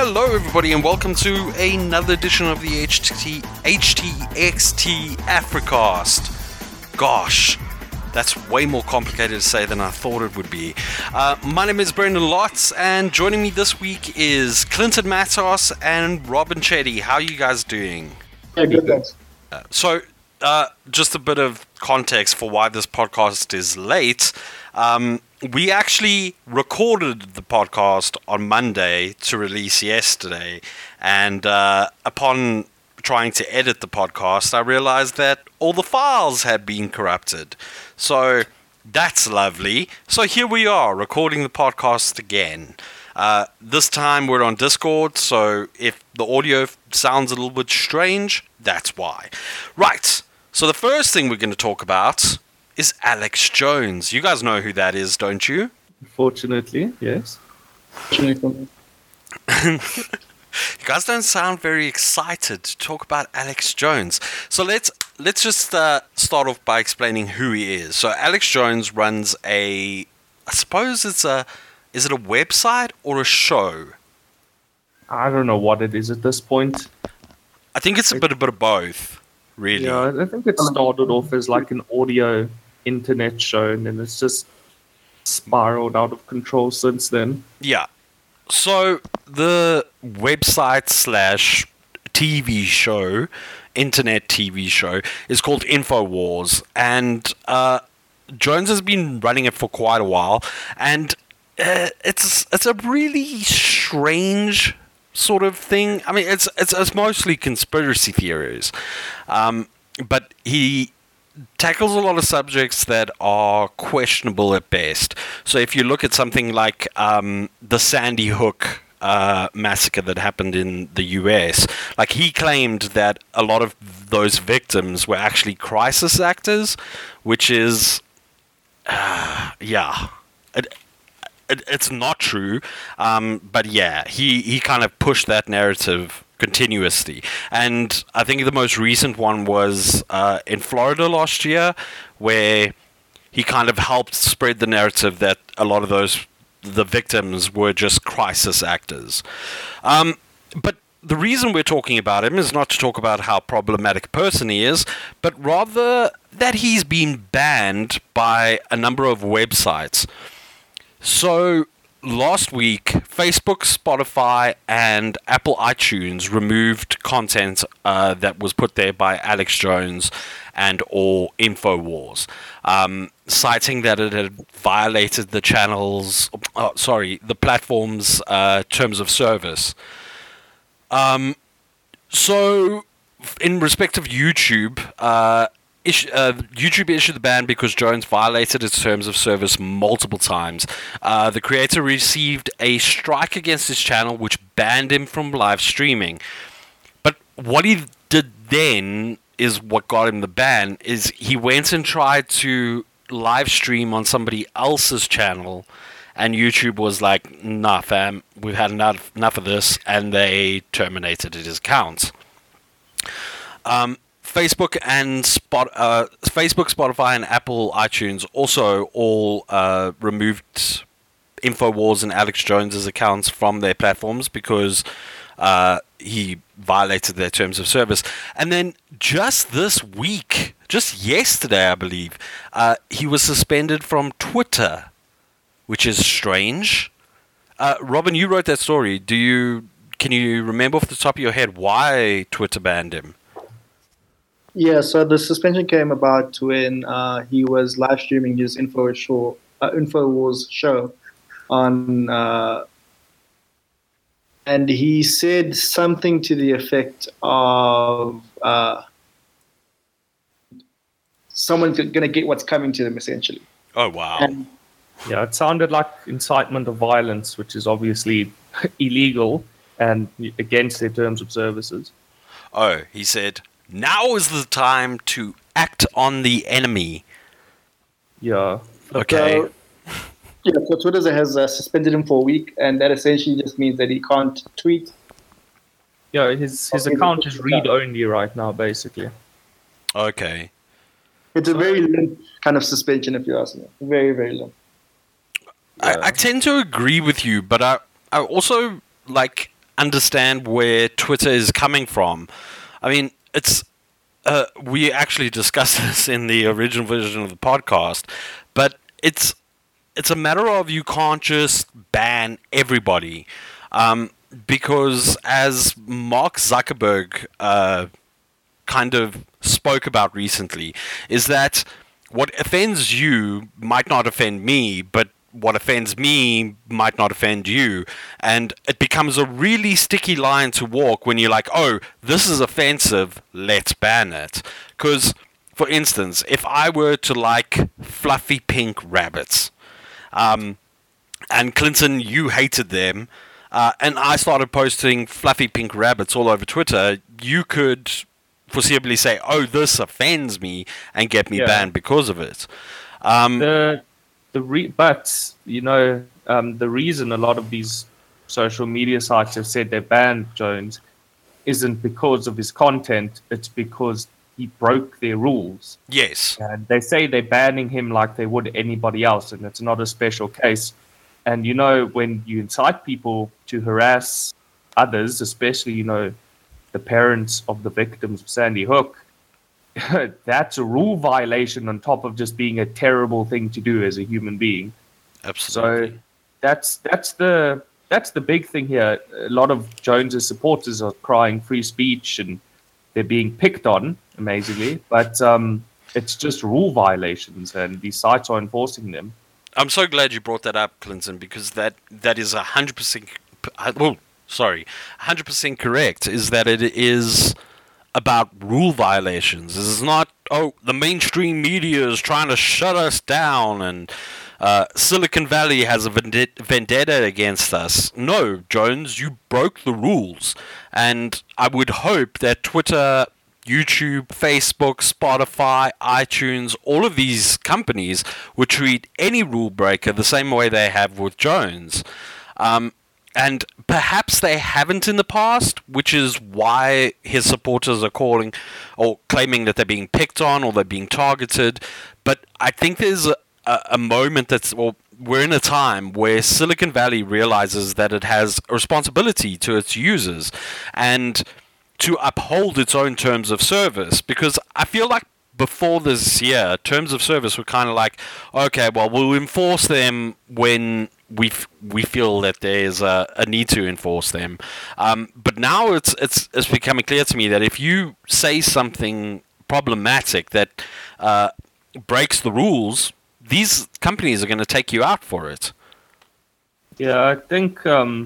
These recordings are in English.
Hello, everybody, and welcome to another edition of the HTXT Africast. Gosh, that's way more complicated to say than I thought it would be. My name is Brendan Lotz, and joining me this week is Clinton Matos and Robin Chetty. How are you guys doing? Yeah, good, thanks. Just a bit of context for why this podcast is late. We actually recorded the podcast on Monday to release yesterday, and upon trying to edit the podcast, I realized that all the files had been corrupted. So that's lovely. So here we are, recording the podcast again. This time we're on Discord, so if the audio sounds a little bit strange, that's why. Right, so the first thing we're going to talk about is Alex Jones. You guys know who that is, don't you? Fortunately, yes. Fortunately. You guys don't sound very excited to talk about Alex Jones. So let's just start off by explaining who he is. So Alex Jones runs I suppose is it a website or a show? I don't know what it is at this point. I think it's a bit of both, really. Yeah, I think it started off as like an audio internet show, and then it's just spiraled out of control since then. Yeah. So the website / TV show, internet TV show, is called InfoWars, and Jones has been running it for quite a while, and it's a really strange sort of thing. I mean, it's mostly conspiracy theories, but he tackles a lot of subjects that are questionable at best. So if you look at something like the Sandy Hook massacre that happened in the US, like he claimed that a lot of those victims were actually crisis actors, which is it's not true, but yeah, he kind of pushed that narrative continuously. And I think the most recent one was in Florida last year, where he kind of helped spread the narrative that a lot of the victims were just crisis actors. But the reason we're talking about him is not to talk about how problematic a person he is, but rather that he's been banned by a number of websites. So last week, Facebook, Spotify, and Apple iTunes removed content that was put there by Alex Jones and or InfoWars, citing that it had violated the the platform's terms of service. So, in respect of YouTube, YouTube issued the ban because Jones violated its terms of service multiple times. The creator received a strike against his channel, which banned him from live streaming. But what he did then is what got him the ban, is he went and tried to live stream on somebody else's channel, and YouTube was like, nah fam, we've had enough of this, and they terminated his account. Facebook, Spotify, and Apple iTunes also all removed InfoWars and Alex Jones's accounts from their platforms because he violated their terms of service. And then just this week, just yesterday, I believe, he was suspended from Twitter, which is strange. Robin, you wrote that story. Can you remember off the top of your head why Twitter banned him? Yeah, so the suspension came about when he was live streaming his InfoWars show on, and he said something to the effect of someone's going to get what's coming to them, essentially. Oh, wow. And, Yeah, it sounded like incitement of violence, which is obviously illegal and against their terms of services. Oh, he said, now is the time to act on the enemy. Yeah. Okay. So Twitter has suspended him for a week, and that essentially just means that he can't tweet. Yeah, his account is read-only right now, basically. Okay. It's a very limp kind of suspension, if you ask me. Very, very limp. I tend to agree with you, but I also, like, understand where Twitter is coming from. I mean, it's we actually discussed this in the original version of the podcast, but it's a matter of you can't just ban everybody, because as Mark Zuckerberg kind of spoke about recently, is that what offends you might not offend me, but what offends me might not offend you. And it becomes a really sticky line to walk when you're like, oh, this is offensive, let's ban it. Because, for instance, if I were to like fluffy pink rabbits, and Clinton, you hated them, and I started posting fluffy pink rabbits all over Twitter, you could foreseeably say, oh, this offends me, and get me banned because of it. But the reason a lot of these social media sites have said they banned Jones isn't because of his content; it's because he broke their rules. Yes, and they say they're banning him like they would anybody else, and it's not a special case. And when you incite people to harass others, especially the parents of the victims of Sandy Hook, that's a rule violation on top of just being a terrible thing to do as a human being. Absolutely. So that's the big thing here. A lot of Jones's supporters are crying free speech and they're being picked on, amazingly, but it's just rule violations and these sites are enforcing them. I'm so glad you brought that up, Clinton, because that is 100%. 100% correct. Is that it is about rule violations. This is not, oh, the mainstream media is trying to shut us down and Silicon Valley has a vendetta against us. No, Jones, you broke the rules. And I would hope that Twitter, YouTube, Facebook, Spotify, iTunes, all of these companies would treat any rule breaker the same way they have with Jones. And perhaps they haven't in the past, which is why his supporters are calling or claiming that they're being picked on or they're being targeted. But I think there's a moment we're in a time where Silicon Valley realizes that it has a responsibility to its users and to uphold its own terms of service. Because I feel like before this year, terms of service were kind of like, okay, well, we'll enforce them when we feel that there's a need to enforce them. But now it's becoming clear to me that if you say something problematic that breaks the rules, these companies are going to take you out for it. Yeah, I think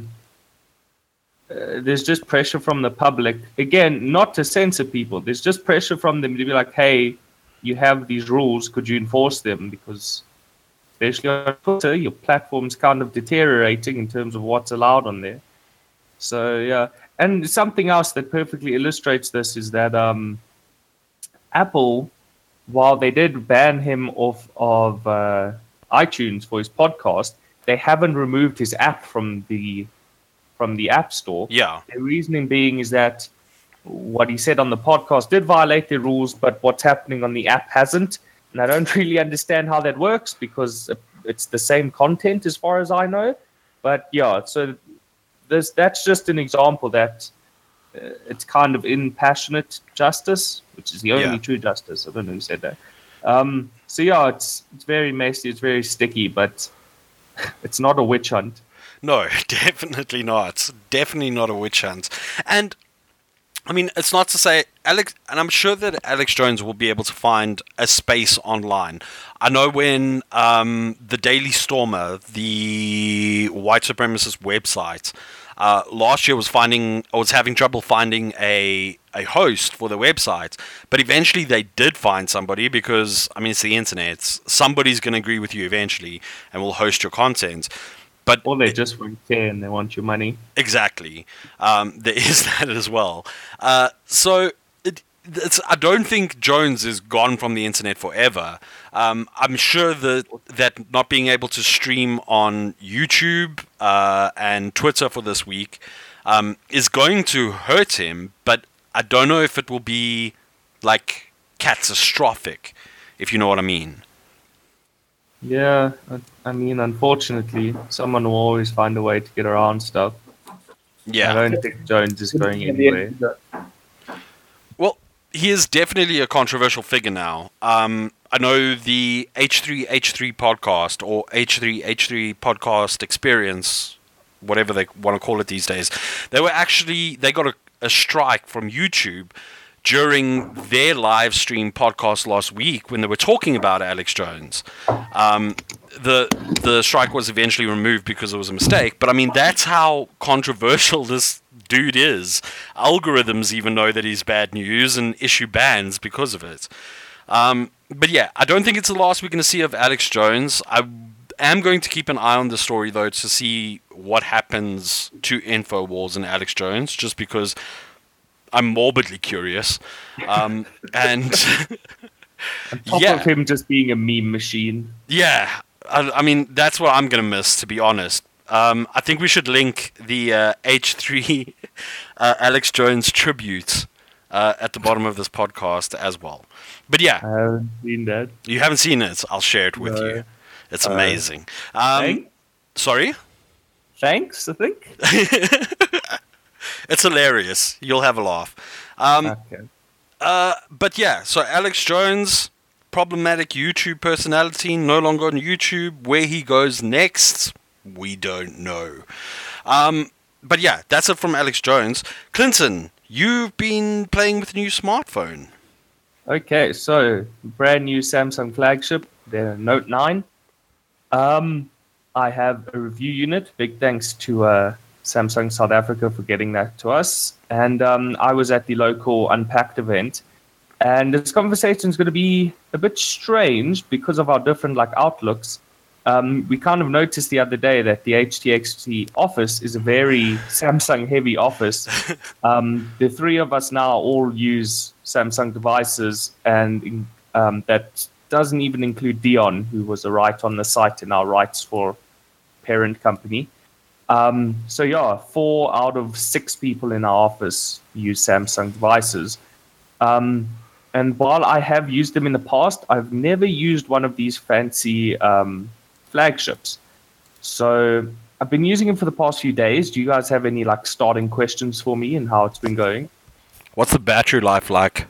there's just pressure from the public. Again, not to censor people. There's just pressure from them to be like, hey, you have these rules. Could you enforce them? Because especially on Twitter, your platform's kind of deteriorating in terms of what's allowed on there. So, yeah. And something else that perfectly illustrates this is that Apple, while they did ban him off of iTunes for his podcast, they haven't removed his app from the App Store. Yeah. The reasoning being is that what he said on the podcast did violate the rules, but what's happening on the app hasn't. And I don't really understand how that works because it's the same content as far as I know. But yeah, so that's just an example that it's kind of impassionate justice, which is the only true justice. I don't know who said that. So yeah, it's very messy, it's very sticky, but it's not a witch hunt. No, definitely not. Definitely not a witch hunt. And I mean, it's not to say Alex, and I'm sure that Alex Jones will be able to find a space online. I know when the Daily Stormer, the white supremacist website, last year was having trouble finding a host for the website, but eventually they did find somebody because, I mean, it's the internet. Somebody's going to agree with you eventually and will host your content. Or they just won't care and they want your money. Exactly. There is that as well. So I don't think Jones is gone from the internet forever. I'm sure that not being able to stream on YouTube and Twitter for this week is going to hurt him, but I don't know if it will be like catastrophic, if you know what I mean. Yeah, I mean, unfortunately, someone will always find a way to get around stuff. Yeah. I don't think Jones is going At the end anywhere. of the- Well, he is definitely a controversial figure now. I know the H3H3 podcast or H3H3 podcast experience, whatever they want to call it these days. They got a strike from YouTube during their live stream podcast last week when they were talking about Alex Jones. The strike was eventually removed because it was a mistake, but I mean that's how controversial this dude is. Algorithms even know that he's bad news and issue bans because of it. But yeah, I don't think it's the last we're going to see of Alex Jones. I am going to keep an eye on the story though to see what happens to InfoWars and Alex Jones, just because I'm morbidly curious. And On top yeah. of him just being a meme machine. Yeah, I mean that's what I'm gonna miss, to be honest. I think we should link the H3 Alex Jones tribute at the bottom of this podcast as well. But I yeah, haven't seen that. you haven't seen it. I'll share it with No. you. It's amazing. Thanks? Sorry, Thanks, I think. it's hilarious. You'll have a laugh. Okay. But yeah, so Alex Jones, problematic YouTube personality, no longer on YouTube. Where he goes next, we don't know. But yeah, that's it from Alex Jones. Clinton, you've been playing with a new smartphone. Okay, so brand new Samsung flagship, the Note 9. I have a review unit. Big thanks to Samsung South Africa for getting that to us. And I was at the local Unpacked event. And this conversation is going to be a bit strange because of our different outlooks. We kind of noticed the other day that the HTXT office is a very Samsung-heavy office. The three of us now all use Samsung devices, and that doesn't even include Dion, who was a write on the site in our rights for parent company. So yeah, 4 out of 6 people in our office use Samsung devices. And while I have used them in the past, I've never used one of these fancy flagships. So I've been using them for the past few days. Do you guys have any starting questions for me and how it's been going? What's the battery life like?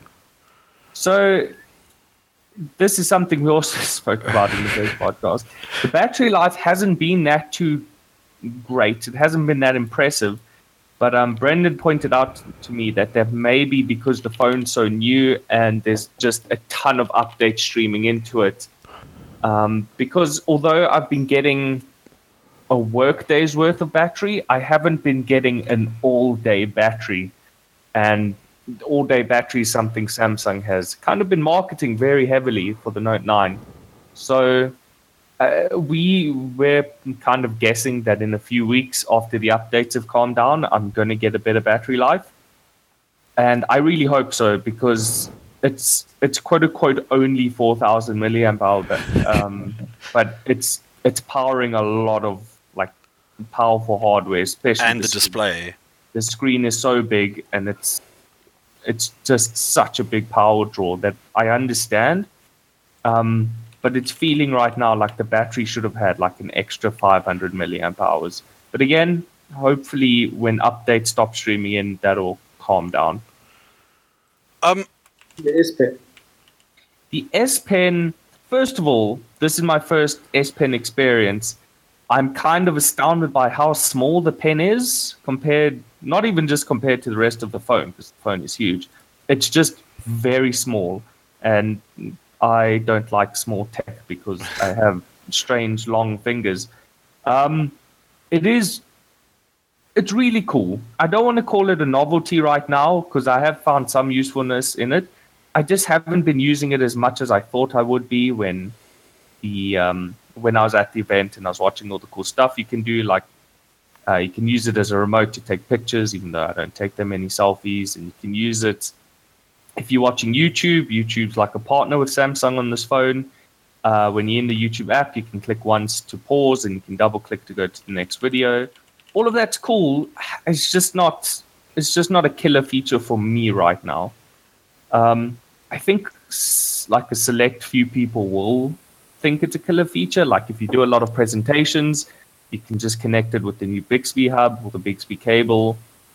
So this is something we also spoke about in the first podcast. The battery life hasn't been that too great. It hasn't been that impressive. But Brendan pointed out to me that may be because the phone's so new and there's just a ton of updates streaming into it. Because although I've been getting a work day's worth of battery, I haven't been getting an all-day battery. And all-day battery is something Samsung has kind of been marketing very heavily for the Note 9. So we were kind of guessing that in a few weeks after the updates have calmed down, I'm going to get a better battery life. And I really hope so, because it's quote unquote only 4,000 milliamp hour, but it's powering a lot of powerful hardware, especially And the display. The screen is so big, and it's just such a big power draw that I understand. But it's feeling right now like the battery should have had an extra 500 milliamp hours. But again, hopefully when updates stop streaming in, that'll calm down. The S Pen. The S Pen, first of all, this is my first S Pen experience. I'm kind of astounded by how small the pen is not even just compared to the rest of the phone, because the phone is huge. It's just very small. And I don't like small tech because I have strange long fingers. It's really cool. I don't want to call it a novelty right now because I have found some usefulness in it. I just haven't been using it as much as I thought I would be when I was at the event and I was watching all the cool stuff you can do. You can use it as a remote to take pictures, even though I don't take that many selfies. And you can use it if you're watching YouTube. YouTube's like a partner with Samsung on this phone. When you're in the YouTube app, you can click once to pause and you can double click to go to the next video. All of that's cool. It's just not a killer feature for me right now. I think a select few people will think it's a killer feature. If you do a lot of presentations, you can just connect it with the new Bixby hub or the Bixby cable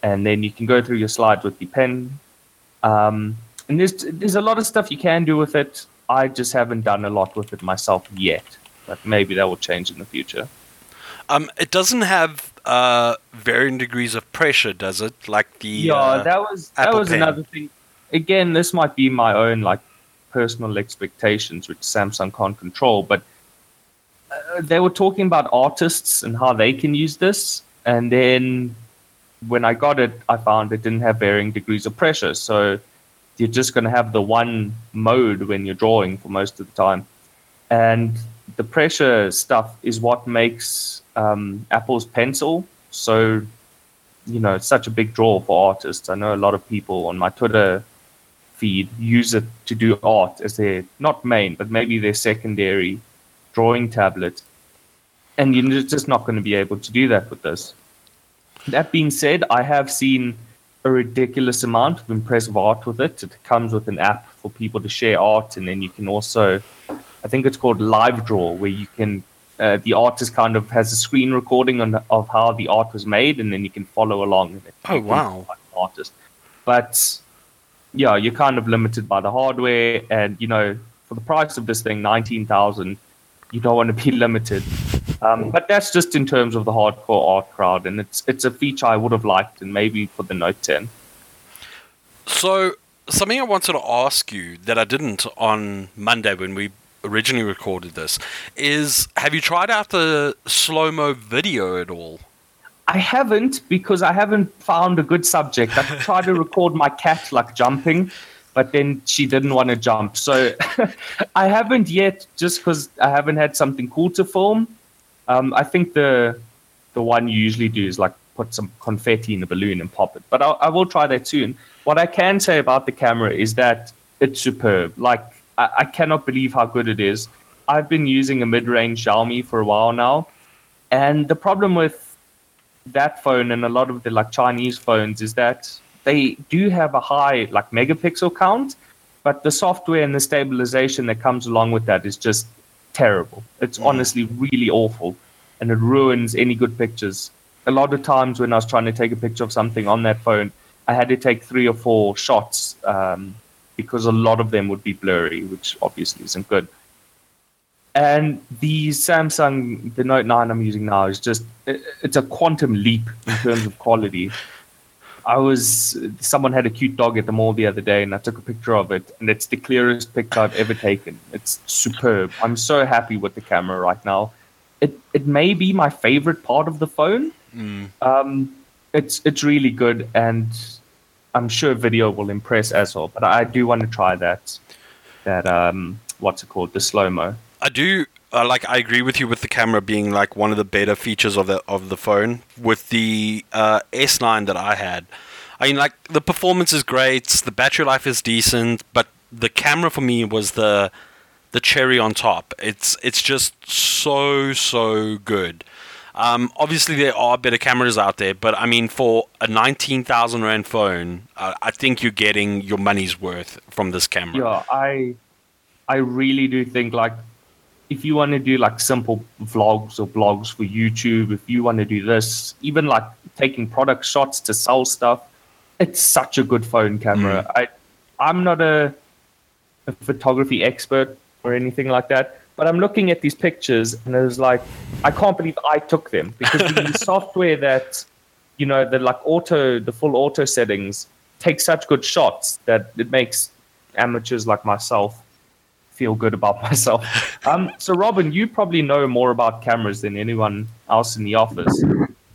and then you can go through your slides with the pen. And there's a lot of stuff you can do with it. I just haven't done a lot with it myself yet, but maybe that will change in the future. It doesn't have varying degrees of pressure, does it? Like the that was Apple Pen. another thing. Again, this might be my own like personal expectations, which Samsung can't control. But they were talking about artists and how they can use this, and then when I got it, I found it didn't have varying degrees of pressure. So you're just going to have the one mode when you're drawing for most of the time, and the pressure stuff is what makes Apple's Pencil so, it's such a big draw for artists. I know a lot of people on my Twitter feed use it to do art as their, not main, but maybe their secondary drawing tablet. And you're just not going to be able to do that with this. That being said, I have seen a ridiculous amount of impressive art with it. It comes with an app for people to share art, and then you can also, I think it's called Live Draw, where you can, the artist kind of has a screen recording of how the art was made, and then you can follow along. Oh, wow. Artist. But yeah, you're kind of limited by the hardware, and for the price of this thing, 19,000, you don't want to be limited. But that's just in terms of the hardcore art crowd, and it's a feature I would have liked, and maybe for the Note 10. So, something I wanted to ask you that I didn't on Monday when we originally recorded this is, have you tried out the slow-mo video at all? I haven't, because I haven't found a good subject. I tried to record my cat like jumping, but then she didn't want to jump. So I haven't yet, just because I haven't had something cool to film. I think the one you usually do is like put some confetti in a balloon and pop it. But I will try that soon. What I can say about the camera is that it's superb. Like, I cannot believe how good it is. I've been using a mid-range Xiaomi for a while now. And the problem with that phone and a lot of the like Chinese phones is that they do have a high like megapixel count, but the software and the stabilization that comes along with that is just terrible. It's honestly really awful, and it ruins any good pictures. A lot of times when I was trying to take a picture of something on that phone, I had to take 3 or 4 shots because a lot of them would be blurry, which obviously isn't good. And the Samsung, the Note 9 I'm using now is just, it's a quantum leap in terms of quality. Someone had a cute dog at the mall the other day, and I took a picture of it, and it's the clearest picture I've ever taken. It's superb. I'm so happy with the camera right now. It may be my favorite part of the phone. It's really good, and I'm sure video will impress as well. But I do want to try that what's it called, the slow-mo. I do. I agree with you with the camera being like one of the better features of the phone. With the S9 that I had, I mean, like, the performance is great, the battery life is decent, but the camera for me was the cherry on top. It's just so good. Obviously there are better cameras out there, but I mean, for a 19,000 Rand phone, I think you're getting your money's worth from this camera. Yeah, I really do think, like, if you want to do like simple vlogs or blogs for YouTube, if you want to do this, even like taking product shots to sell stuff, it's such a good phone camera. I'm not a photography expert or anything like that, but I'm looking at these pictures and it was like, I can't believe I took them, because the software that, the full auto settings takes such good shots that it makes amateurs like myself feel good about myself. So Robin, you probably know more about cameras than anyone else in the office.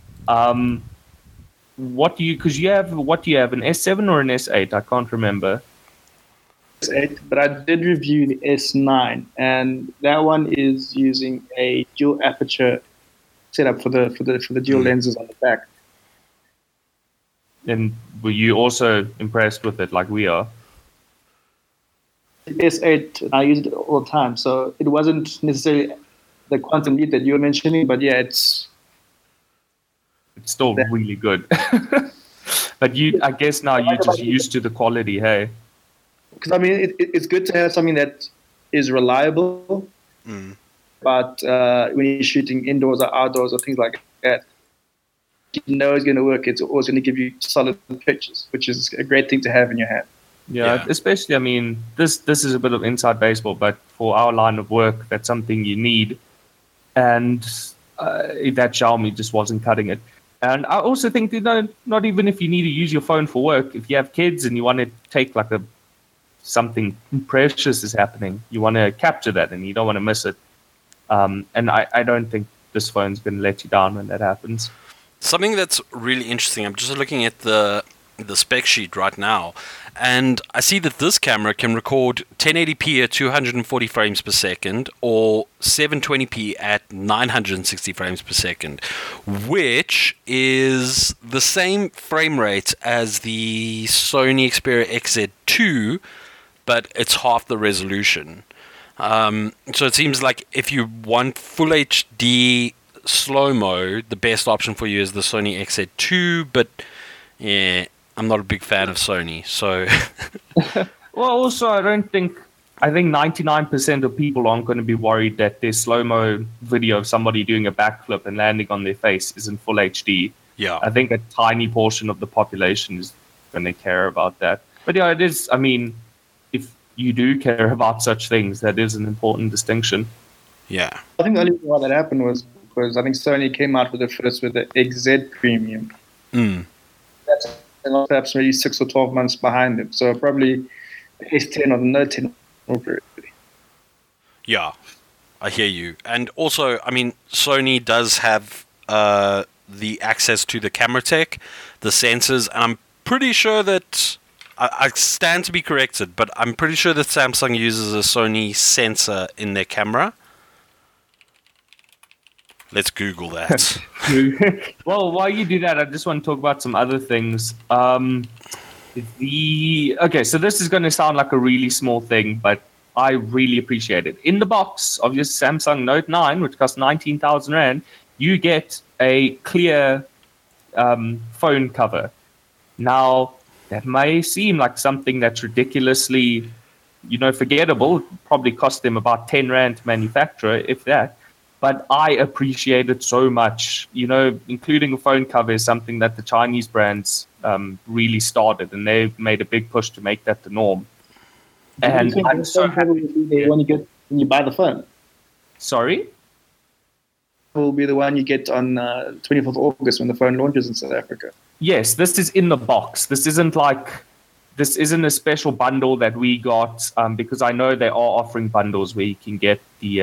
What do you have, an S7 or an S8? I can't remember. S8, but I did review the S9, and that one is using a dual aperture setup for the dual lenses on the back. And were you also impressed with it like we are? S8, I use it all the time, so it wasn't necessarily the quantum leap that you were mentioning, but yeah, it's still really good. But I guess now you're just used to the quality, hey? Because I mean, it's good to have something that is reliable, but when you're shooting indoors or outdoors or things like that, you know is going to work. It's always going to give you solid pictures, which is a great thing to have in your hand. Yeah, especially, I mean, this is a bit of inside baseball, but for our line of work, that's something you need. And that Xiaomi just wasn't cutting it. And I also think, not even if you need to use your phone for work, if you have kids and you want to take like something precious is happening, you want to capture that and you don't want to miss it. And I don't think this phone's going to let you down when that happens. Something that's really interesting, I'm just looking at the spec sheet right now, and I see that this camera can record 1080p at 240 frames per second or 720p at 960 frames per second, which is the same frame rate as the Sony Xperia XZ2, but it's half the resolution. So it seems like if you want full HD slow-mo, the best option for you is the Sony XZ2, but yeah, I'm not a big fan of Sony, so... Well, also, I think 99% of people aren't going to be worried that their slow-mo video of somebody doing a backflip and landing on their face is in full HD. Yeah. I think a tiny portion of the population is going to care about that. But yeah, it is, I mean, if you do care about such things, that is an important distinction. Yeah. I think the only reason why that happened was because I think Sony came out with the XZ Premium. That's perhaps maybe 6 or 12 months behind them. So probably the S10 or the Note 10 will be ready. Yeah, I hear you. And also, I mean, Sony does have the access to the camera tech, the sensors, and I'm pretty sure that... I stand to be corrected, but I'm pretty sure that Samsung uses a Sony sensor in their camera. Let's Google that. Well, while you do that, I just want to talk about some other things. Okay, so this is going to sound like a really small thing, but I really appreciate it. In the box of your Samsung Note 9, which costs 19,000 Rand, you get a clear phone cover. Now, that may seem like something that's ridiculously, forgettable. Probably cost them about 10 Rand to manufacture, if that. But I appreciate it so much. Including a phone cover is something that the Chinese brands really started, and they've made a big push to make that the norm. And I'm so happy when you buy the phone. Sorry? It will be the one you get on 24th of August when the phone launches in South Africa. Yes, this is in the box. This isn't a special bundle that we got, because I know they are offering bundles where you can get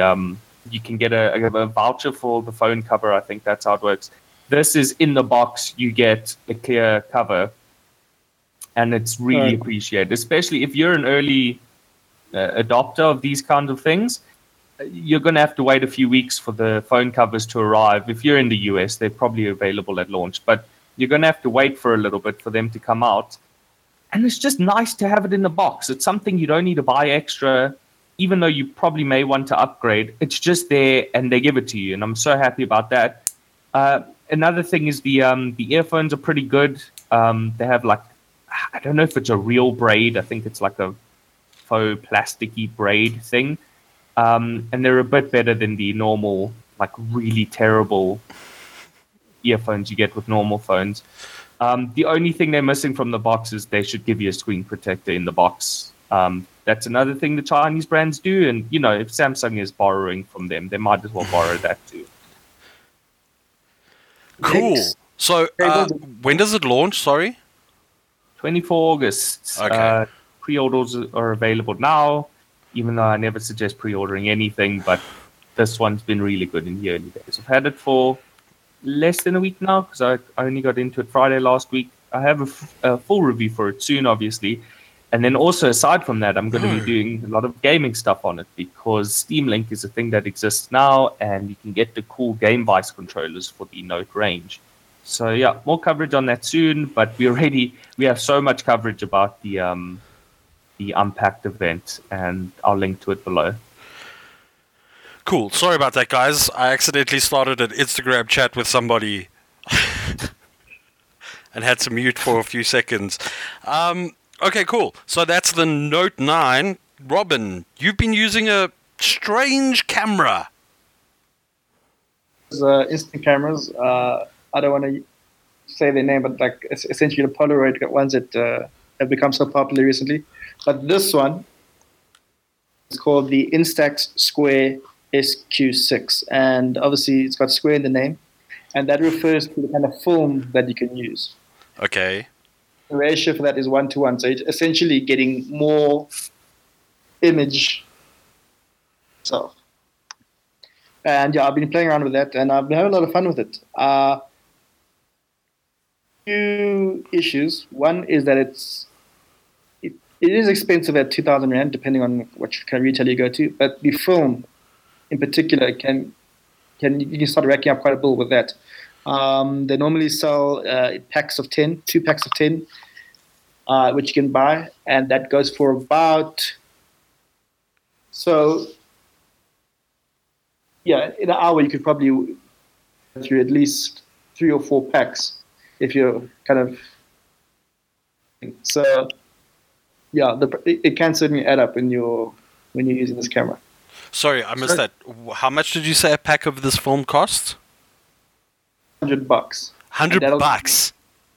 a voucher for the phone cover. I think that's how it works. This is in the box. You get a clear cover, and it's really appreciated, especially if you're an early adopter of these kinds of things. You're going to have to wait a few weeks for the phone covers to arrive. If you're in the US, they're probably available at launch, but you're going to have to wait for a little bit for them to come out. And it's just nice to have it in the box. It's something you don't need to buy extra, even though you probably may want to upgrade. It's just there, and they give it to you, and I'm so happy about that. Another thing is the earphones are pretty good. They have I don't know if it's a real braid. I think it's like a faux plasticky braid thing. And they're a bit better than the normal, really terrible earphones you get with normal phones. The only thing they're missing from the box is they should give you a screen protector in the box. That's another thing the Chinese brands do, and if Samsung is borrowing from them, they might as well borrow that too. Cool. So when does it launch? Sorry, 24 August. Okay. Pre-orders are available now, even though I never suggest pre-ordering anything, but this one's been really good in the early days. I've had it for less than a week now because I only got into it Friday last week. I have a full review for it soon, obviously. And then also, aside from that, I'm going to be doing a lot of gaming stuff on it because Steam Link is a thing that exists now, and you can get the cool Game Vice controllers for the Note range. So yeah, more coverage on that soon, but we have so much coverage about the Unpacked event, and I'll link to it below. Cool. Sorry about that, guys. I accidentally started an Instagram chat with somebody and had to mute for a few seconds. Okay, cool. So that's the Note 9. Robin, you've been using a strange camera. Instant cameras. I don't want to say their name, but like essentially the Polaroid ones that have become so popular recently. But this one is called the Instax Square SQ6, and obviously it's got square in the name, and that refers to the kind of film that you can use. Okay. The ratio for that is 1:1, so it's essentially getting more image itself. And yeah, I've been playing around with that, and I've been having a lot of fun with it. Two issues. One is that it is expensive at 2,000 rand, depending on what kind of retail you go to. But the film, in particular, you can start racking up quite a bill with that. They normally sell packs of 10, 2 packs of 10, which you can buy, and that goes for about. So, yeah, in an hour you could probably go through at least 3 or 4 packs if you're kind of. So, yeah, it can certainly add up when you're using this camera. Sorry, I missed that. How much did you say a pack of this film costs? $100. $100.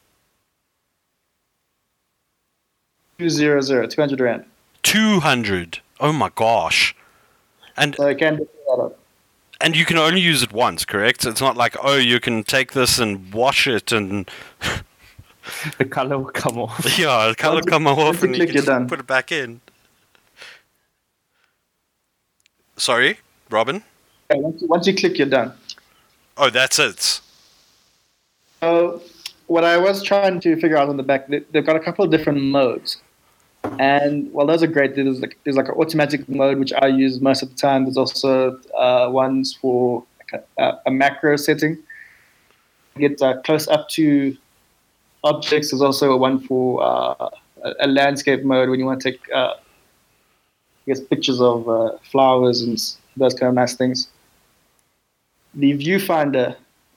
200 rand. 200. Oh my gosh. And So I can do that up. and you can only use it once, correct? It's not like, oh, you can take this and wash it and The color will come off. yeah, it kind of come off once you and you click, can you're just done. put it back in. Sorry, Robin? Yeah, once you click, you're done. Oh, that's it. So what I was trying to figure out on the back, they've got a couple of different modes. And while those are great, there's like an automatic mode, which I use most of the time. There's also ones for like a macro setting. You get close up to objects. There's also one for a landscape mode when you want to take pictures of flowers and those kind of nice things. The viewfinder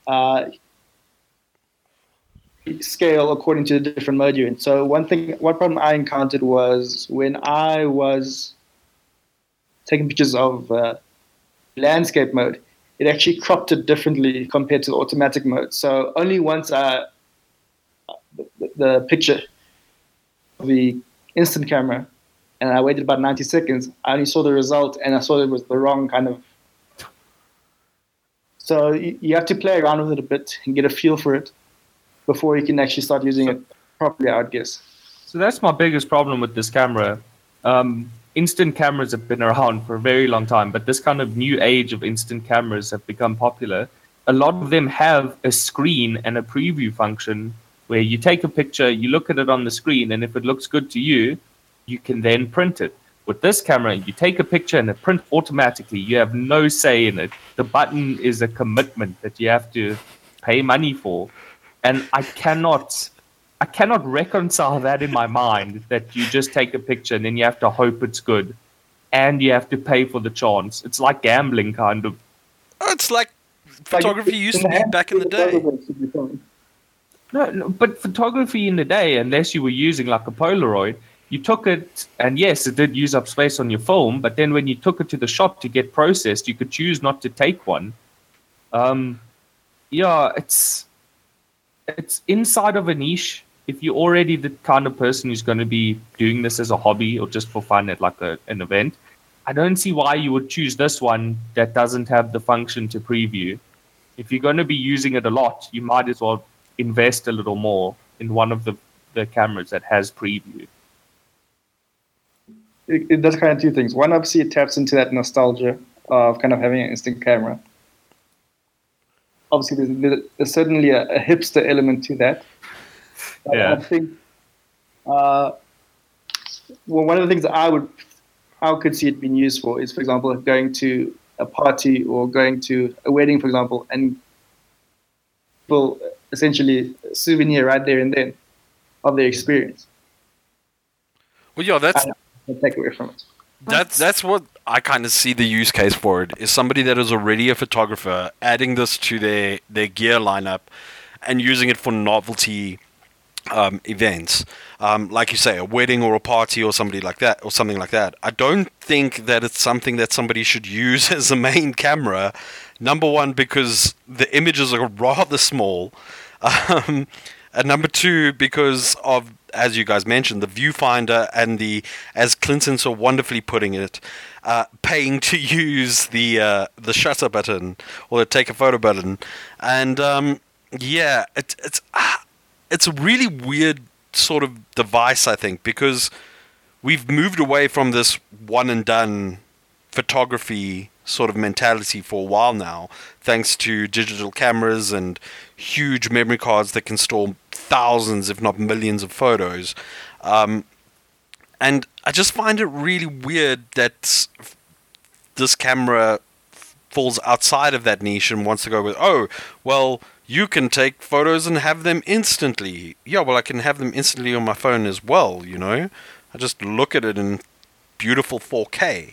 scale according to the different mode you're in. So one problem I encountered was when I was taking pictures of landscape mode, it actually cropped it differently compared to the automatic mode. So only once the picture of the instant camera, and I waited about 90 seconds, I only saw the result, and I saw it was the wrong kind of. So you have to play around with it a bit and get a feel for it before you can actually start using it properly, I would guess. So that's my biggest problem with this camera. Instant cameras have been around for a very long time, but this kind of new age of instant cameras have become popular. A lot of them have a screen and a preview function where you take a picture, you look at it on the screen, and if it looks good to you, you can then print it. With this camera, you take a picture and it prints automatically. You have no say in it. The button is a commitment that you have to pay money for. And I cannot reconcile that in my mind, that you just take a picture and then you have to hope it's good and you have to pay for the chance. It's like gambling, kind of. Oh, it's like photography used to be back in the day. No, but photography in the day, unless you were using like a Polaroid, you took it, and yes, it did use up space on your film, but then when you took it to the shop to get processed, you could choose not to take one. Yeah, it's inside of a niche. If you're already the kind of person who's going to be doing this as a hobby or just for fun at like an event, I don't see why you would choose this one that doesn't have the function to preview. If you're going to be using it a lot, you might as well invest a little more in one of the cameras that has preview. It does kind of two things. One, obviously, it taps into that nostalgia of kind of having an instant camera. Obviously, there's certainly a hipster element to that. Yeah. I think one of the things that I could see it being used for is, for example, going to a party or going to a wedding, for example, and people essentially a souvenir right there and then of their experience. Well, yeah, that's take away from it. That's what I kind of see the use case for it, is somebody that is already a photographer adding this to their gear lineup and using it for novelty events. Like you say, a wedding or a party or something like that. I don't think that it's something that somebody should use as a main camera. Number one, because the images are rather small. And number two, because of, as you guys mentioned, the viewfinder and as Clinton so wonderfully putting it, paying to use the shutter button or the take a photo button, and it's a really weird sort of device, I think, because we've moved away from this one and done photography sort of mentality for a while now, thanks to digital cameras and huge memory cards that can store thousands, if not millions, of photos. And I just find it really weird that this camera falls outside of that niche and wants to go with, oh, well, you can take photos and have them instantly. Yeah, well, I can have them instantly on my phone as well, you know? I just look at it in beautiful 4K.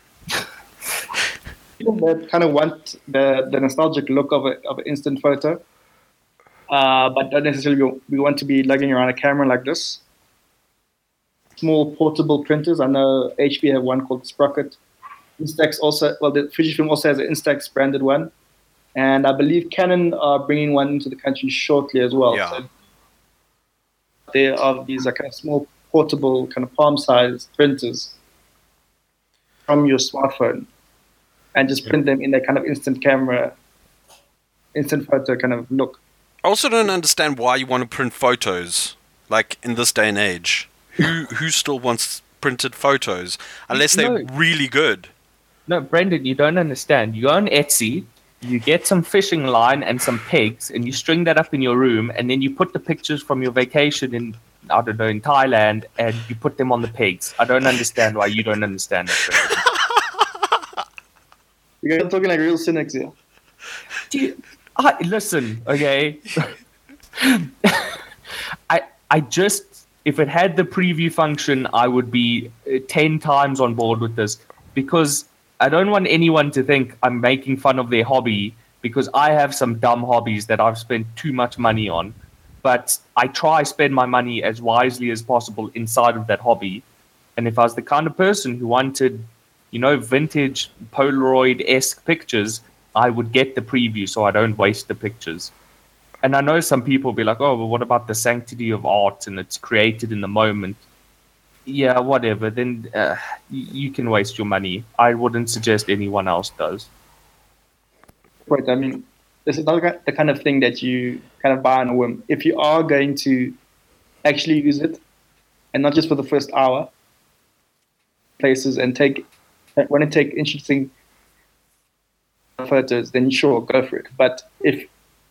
People that kind of want the nostalgic look of an instant photo, but don't necessarily we want to be lugging around a camera like this. Small portable printers. I know HP have one called Sprocket. Instax also, well, the Fujifilm also has an Instax branded one. And I believe Canon are bringing one into the country shortly as well. Yeah. So there are these kind of small portable, kind of palm-sized printers from your smartphone, and just print them in that kind of instant camera, instant photo kind of look. I also don't understand why you want to print photos, like in this day and age. Who still wants printed photos unless they're really good? No, Brendan, you don't understand. You go on Etsy, you get some fishing line and some pegs, and you string that up in your room, and then you put the pictures from your vacation in, I don't know, in Thailand, and you put them on the pegs. I don't understand why you don't understand that. You guys are talking like real cynics here. Listen, okay. I just, if it had the preview function, I would be 10 times on board with this, because I don't want anyone to think I'm making fun of their hobby, because I have some dumb hobbies that I've spent too much money on. But I try spend my money as wisely as possible inside of that hobby. And if I was the kind of person who wanted, you know, vintage Polaroid-esque pictures, I would get the preview so I don't waste the pictures. And I know some people will be like, oh, but what about the sanctity of art and it's created in the moment? Yeah, whatever. Then you can waste your money. I wouldn't suggest anyone else does. Right. I mean, this is not the kind of thing that you kind of buy on a whim. If you are going to actually use it, and not just for the first hour, places and want to take interesting photos, then sure, go for it. But if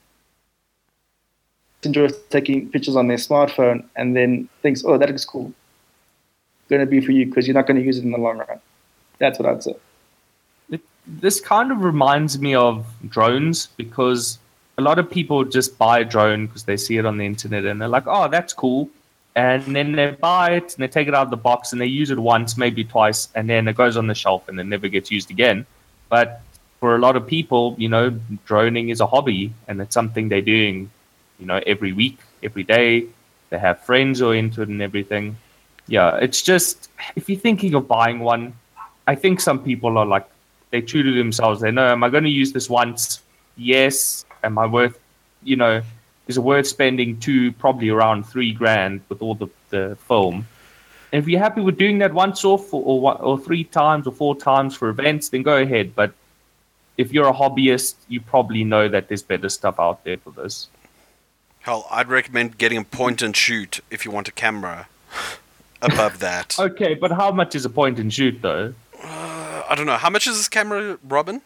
enjoys taking pictures on their smartphone and then thinks, oh, that looks cool, going to be for you because you're not going to use it in the long run. That's what I'd say. This kind of reminds me of drones, because a lot of people just buy a drone because they see it on the internet and they're like, oh, that's cool. And then they buy it and they take it out of the box and they use it once, maybe twice, and then it goes on the shelf and it never gets used again. But for a lot of people, you know, droning is a hobby and it's something they're doing, you know, every week, every day. They have friends who are into it and everything. Yeah, it's just, if you're thinking of buying one, I think some people are like, they're true to themselves. They know, am I going to use this once? Yes. Am I worth, you know, is it worth spending probably around $3,000 with all the film? And if you're happy with doing that once off or 3 times or 4 times for events, then go ahead. But if you're a hobbyist, you probably know that there's better stuff out there for this. Hell, I'd recommend getting a point and shoot if you want a camera above that. Okay, but how much is a point and shoot though? I don't know. How much is this camera, Robin?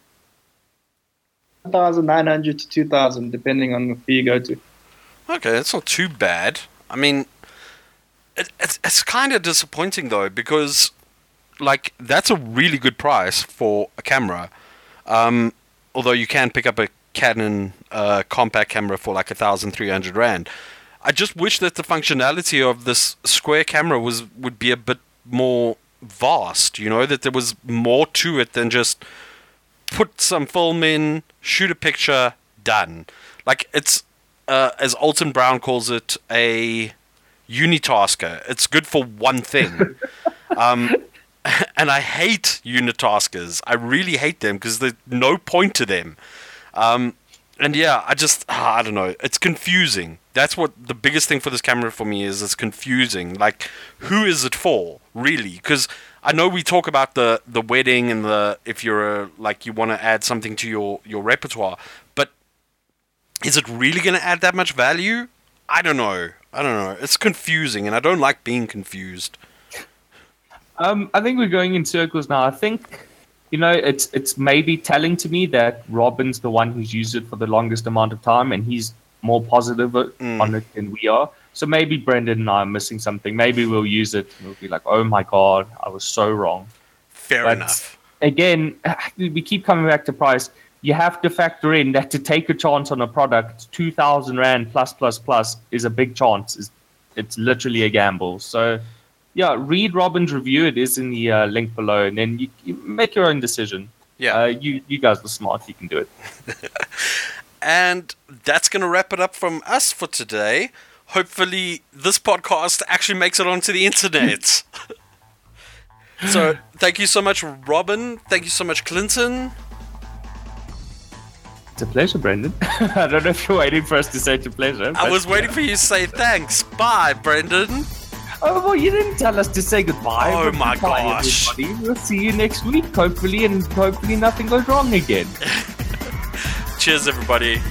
1,900 to 2,000, depending on the fee you go to. Okay, that's not too bad. I mean, it's kind of disappointing though, because like that's a really good price for a camera. Although you can pick up a Canon compact camera for like 1,300 rand. I just wish that the functionality of this square camera would be a bit more vast, you know, that there was more to it than just put some film in, shoot a picture, done. Like, it's as Alton Brown calls it, a unitasker. It's good for one thing. And I hate unitaskers. I really hate them because there's no point to them. And yeah, I don't know. It's confusing. That's what the biggest thing for this camera for me is. It's confusing. Like, who is it for, really? Because I know we talk about the wedding and if you're you want to add something to your repertoire, but is it really going to add that much value? I don't know. It's confusing, and I don't like being confused. I think we're going in circles now. I think, it's maybe telling to me that Robin's the one who's used it for the longest amount of time, and he's more positive on it than we are. So maybe Brendan and I are missing something. Maybe we'll use it and we'll be like, oh my God, I was so wrong. Fair enough. Again, we keep coming back to price. You have to factor in that to take a chance on a product, 2,000 Rand plus is a big chance. It's literally a gamble. So, yeah, read Robin's review. It is in the link below, and then you make your own decision. Yeah. You guys are smart. You can do it. And that's going to wrap it up from us for today. Hopefully, this podcast actually makes it onto the internet. So, thank you so much, Robin. Thank you so much, Clinton. It's a pleasure, Brendan. I don't know if you're waiting for us to say it's a pleasure. I was waiting for you to say thanks. Bye, Brendan. Oh, well, you didn't tell us to say goodbye. Oh, my gosh. Everybody. We'll see you next week, hopefully, and hopefully nothing goes wrong again. Cheers, everybody.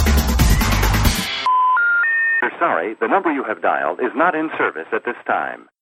Sorry, the number you have dialed is not in service at this time.